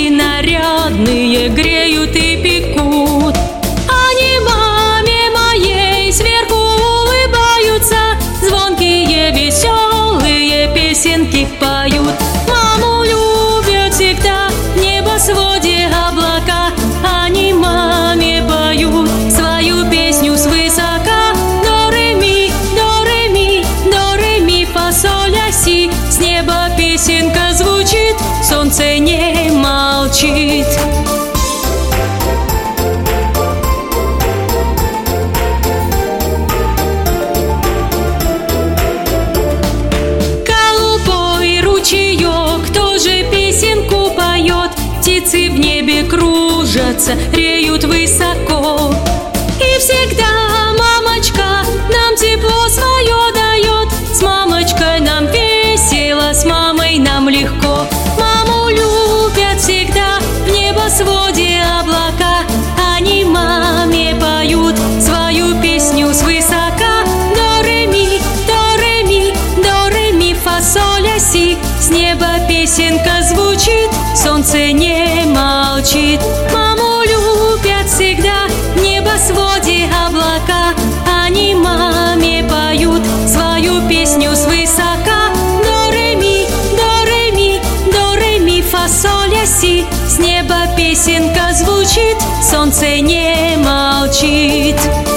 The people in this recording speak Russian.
Цветочки нарядные греют и пекут. Они маме моей сверху улыбаются, звонкие веселые песенки поют. Маму любят всегда в небосводе облака, они маме поют свою песню свысока. До ре ми, до ре ми, до ре ми, фа соль ля си. С неба песенка звучит, солнце не молчит. Голубой ручеек тоже песенку поет, птицы в небе кружатся, реют высоко. И всегда мамочка нам тепло свое дает, с мамочкой нам весело, с мамой нам легко. Маму любят всегда в небосводе облака, они маме поют свою песню свысока. До ре ми, до ре ми, до ре ми, фа соль ля си. С неба песенка звучит, солнце не молчит. Маму любят всегда в небосводе облака, они маме поют свою песню свысока. До ре ми, до ре ми, до ре ми, фа соль ля си. С неба песенка звучит, солнце не молчит.